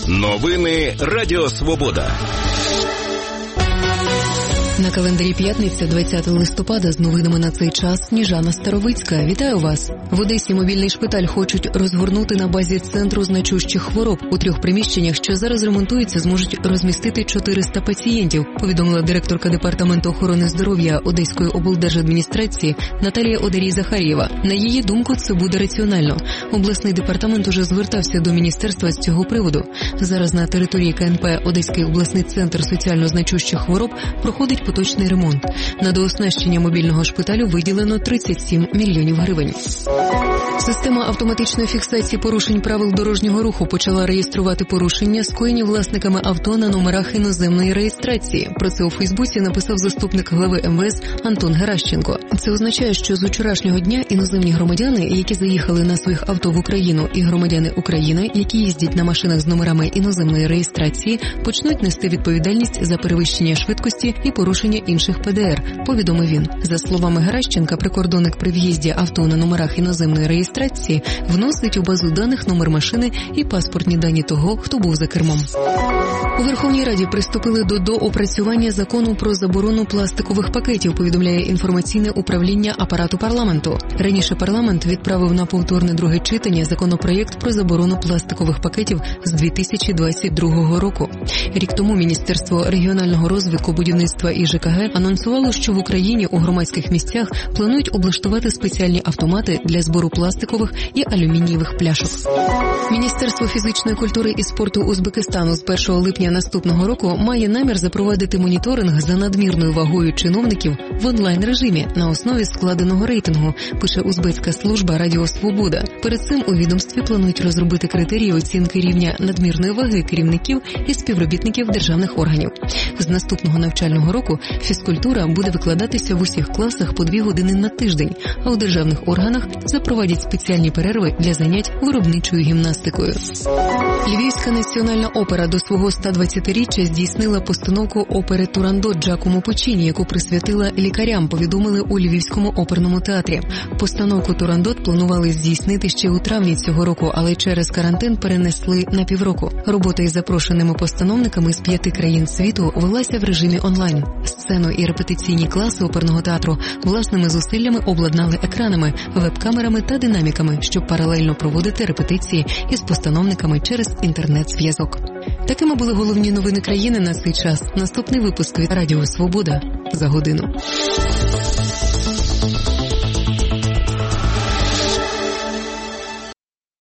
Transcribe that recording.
Новини Радіо Свобода. На календарі п'ятниця, 20 листопада, з новинами на цей час Сніжана Старовицька. Вітаю вас! В Одесі мобільний шпиталь хочуть розгорнути на базі центру значущих хвороб. У 3 приміщеннях, що зараз ремонтуються, зможуть розмістити 400 пацієнтів, повідомила директорка Департаменту охорони здоров'я Одеської облдержадміністрації Наталія Одарій-Захарєва. На її думку, це буде раціонально. Обласний департамент уже звертався до міністерства з цього приводу. Зараз на території КНП Одеський обласний центр соціально значущих хвороб проходить поточний ремонт. На дооснащення мобільного шпиталю виділено 37 мільйонів гривень. Система автоматичної фіксації порушень правил дорожнього руху почала реєструвати порушення, скоєні власниками авто на номерах іноземної реєстрації. Про це у Фейсбуці написав заступник глави МВС Антон Геращенко. Це означає, що з вчорашнього дня іноземні громадяни, які заїхали на своїх авто в Україну, і громадяни України, які їздять на машинах з номерами іноземної реєстрації, почнуть нести відповідальність за перевищення швидкості і порушення інших ПДР, повідомив він. За словами Геращенка, прикордонник при в'їзді авто на номерах іноземної реєстрації вносить у базу даних номер машини і паспортні дані того, хто був за кермом. У Верховній Раді приступили до доопрацювання закону про заборону пластикових пакетів, повідомляє інформаційне управління апарату парламенту. Раніше парламент відправив на повторне друге читання законопроєкт про заборону пластикових пакетів з 2022 року. Рік тому Міністерство регіонального розвитку, будівництва і ЖКГ анонсувало, що в Україні у громадських місцях планують облаштувати спеціальні автомати для збору пластикових і алюмінієвих пляшок. Міністерство фізичної культури і спорту Узбекистану з 1 липня наступного року має намір запровадити моніторинг за надмірною вагою чиновників в онлайн-режимі на основі складеного рейтингу, пише узбецька служба Радіо Свобода. Перед цим у відомстві планують розробити критерії оцінки рівня надмірної ваги керівників і співробітників державних органів. З наступного навчального року фізкультура буде викладатися в усіх класах по 2 години на тиждень, а у державних органах запровадять спеціальні перерви для занять виробничою гімнастикою. Львівська національна опера до свого 120-річчя здійснила постановку опери «Турандот» Джакомо Пуччіні, яку присвятила лікарям, повідомили у Львівському оперному театрі. Постановку «Турандот» планували здійснити ще у травні цього року, але через карантин перенесли на півроку. Робота із запрошеними постановниками з 5 країн світу велася в режимі онлайн. Сцену і репетиційні класи оперного театру власними зусиллями обладнали екранами, веб-камерами та динаміками, щоб паралельно проводити репетиції із постановниками через інтернет-зв'язок. Такими були головні новини країни на цей час. Наступний випуск від Радіо Свобода за годину.